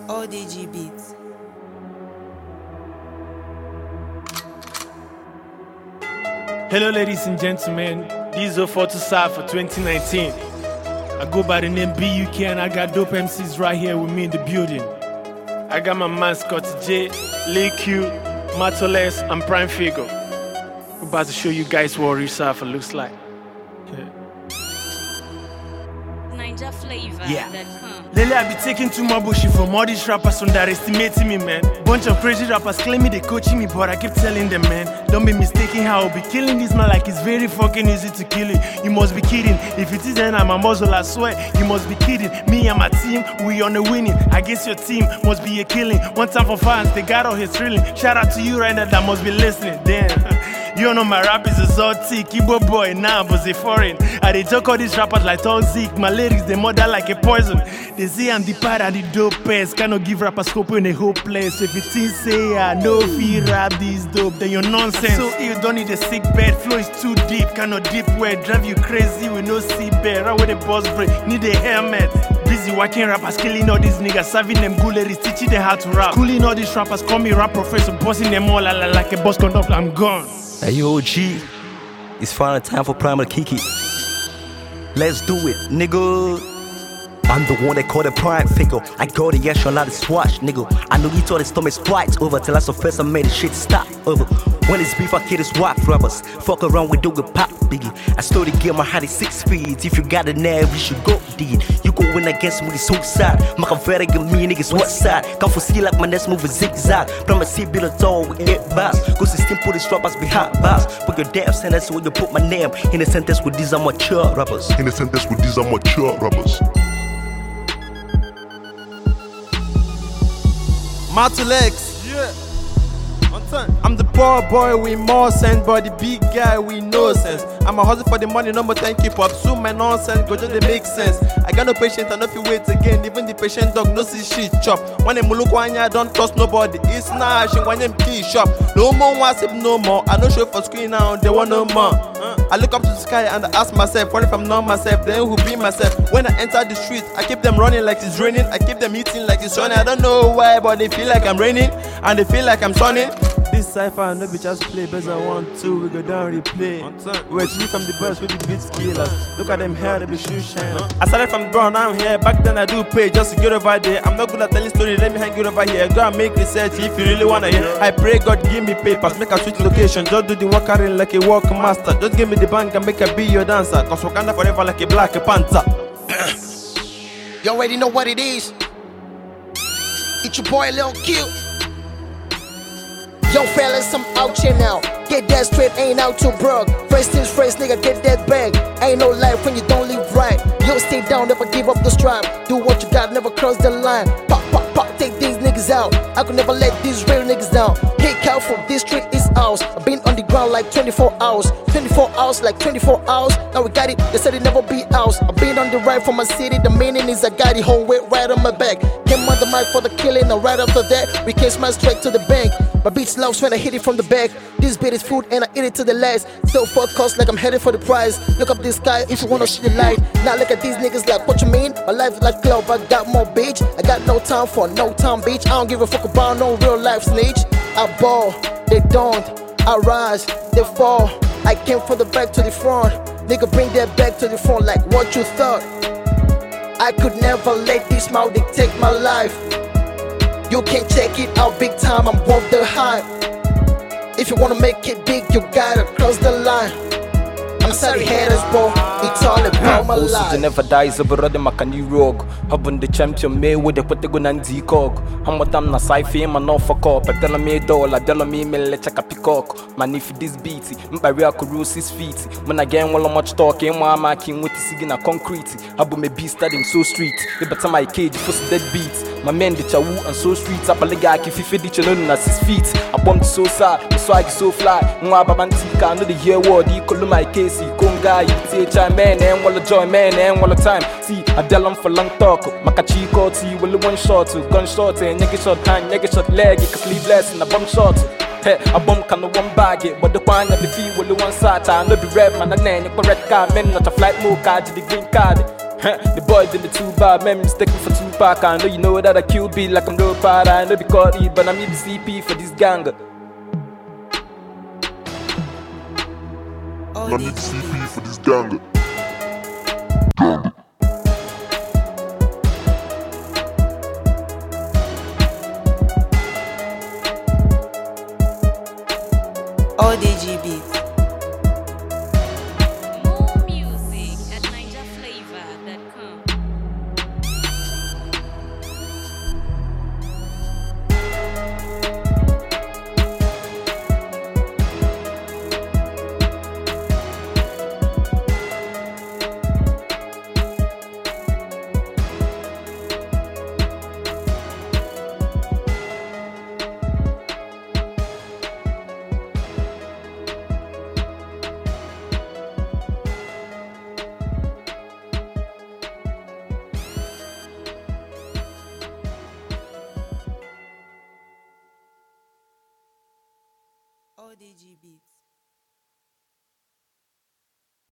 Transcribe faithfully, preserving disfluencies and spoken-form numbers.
O D G Beats. Hello ladies and gentlemen, this is O four two Side for twenty nineteen. I go by the name B U K and I got dope M Cs right here with me in the building. I got my man Scott J, Lil Q, Matoles and Prime Figure. We're about to show you guys what Real Cypher looks like. Yeah. Ninja Flavor. Yeah. Lately I be taking too much bullshit from all these rappers underestimating me, man. Bunch of crazy rappers claiming they coaching me, but I keep telling them, man, don't be mistaken how I'll be killing this man like it's very fucking easy to kill it. You must be kidding. If it is then I'm a muzzle, I swear. You must be kidding. Me and my team, we on the winning. I guess your team must be a killing. One time for fans, they got all his thrilling. Shout out to you right now that must be listening. Damn. You don't know my rap is exotic. Igbo boy, now nah, but they foreign. I they talk all these rappers like toxic. My lyrics, they murder like a poison. They say I'm the part of the dopest. Cannot give rappers scope in a whole place. If it is say I know feel rap this dope, then you're nonsense. So you don't need a sick bed. Flow is too deep. Cannot deep where drive you crazy with no seat bed. Right with the boss break. Need a helmet. Busy working rappers, killing all these niggas, serving them good ladies, teaching them how to rap. Schooling all these rappers, call me rap professor, bossing them all like, like a boss conductor. I'm gone. Hey yo, G, it's finally time for Primal Kiki. Let's do it, nigga. I'm the one that called a prime figure. I got the action out of swatch, nigga. I know he thought his stomach's fights over till I saw first I made the shit stop over. When it's beef, I kill his whack rappers. Fuck around with Doga Pop, biggie. I started getting my height six feet. If you got it now, we should go, dig. You go win against me, so side. Maka very give me niggas what side. Come for see like my next move is zigzag. From a seat build a tall with eight bars. Go system put the strappers be hot bars. Put your damn sentence where you put my name. In a sentence with these amateur rappers. In a sentence with these amateur rappers. Matolex, yeah. On time. I'm the poor boy with more sense, but the big guy with no sense. I'm a hustle for the money, no more thank you for soon my nonsense. Go just they make sense. I got no patience, I know if you wait again. Even the patient dog no see shit chop. When they look one I don't trust nobody. It's not when them key shop. No more wants it no more. I no show for screen now, they want no more. I look up to the sky and I ask myself, what if I'm not myself, then who be myself? When I enter the street, I keep them running like it's raining. I keep them eating like it's sunny. I don't know why, but they feel like I'm raining and they feel like I'm sunning. This cypher no be just play, best I want to, we go down replay. We're G from the bus with the beats killers. Look at them hair, they be shoe shine. I started from brown, now I'm here. Back then I do pay just to get over there. I'm not good at telling stories, let me hang it over here. Go and make research if you really wanna hear. I pray God give me papers, make a switch location. Just do the work carrying like a work master. Just give me the bank and make a be your dancer. Cause Wakanda forever like a black panther. You already know what it is. It's your boy Lil Q. Yo fellas, I'm out here now. Get that straight, ain't out too broke. First things first, nigga, get that bag. Ain't no life when you don't live right. Yo, stay down, never give up the stripe. Do what you got, never cross the line. Pop, pop, pop, take these niggas out. I could never let these real niggas down. Hey, careful, this street is ours. I've been on the ground like twenty-four hours. twenty-four hours, like twenty-four hours. Now we got it, they said it never be ours. I've been on the ride for my city. The meaning is I got it whole weight right on my back. Came on the mic for the killing, and right after that, we came smash straight to the bank. My beats loves when I hit it from the back. This beat is food and I eat it to the last. Still focused like I'm headed for the prize. Look up this sky if you wanna see the light. Now look at these niggas like what you mean? My life is like club, I got more bitch. I got no time for no time bitch. I don't give a fuck about no real life snitch. I ball, they don't. I rise, they fall. I came from the back to the front. Nigga bring that back to the front like what you thought. I could never let this mouth dictate my life. You can't check it out big time, I'm worth the hype. If you wanna make it big, you gotta cross the line. I'm sorry haters, bro, it's all about my life. Also, never dies over the Makani Rogue. Having the champion May with the Patagon and Z-Cog. How much I'm not sci-fi, I'm not for cop. I tell me dollar, tell me me let check a peacock. Man, if this beaty, Mbaria could six feet. When I get one much talking, I'm marking with the signal concrete. Habu me be studying so street. The better my cage, first dead beats. My men, the chawu and so streets. Up a leg, if you fit each other at six feet. I bumped so sad, the swag is so fly. Mwababantika, know the year word, equal my case. Konga, you say chime man, and while the joy man, and while the time. See, I tell them for long talk. Makachiko, see, will one shot to gunshot, and nigga shot hand, nigga shot leg, you can sleeveless and a bum shot. Hey, a bum can no one bag it, but the one at the feet will the one side. I know the red man, and then you red card, men not a flight move card, the green card. The boy did the too bad, man, mistaken for Tupac. I know you know that I kill beat like I'm no part. I know be caught it, but I'm the C P for this gang. I need C P for this gang. O D G Beats. More music at niger flavor dot com. O D G Beats.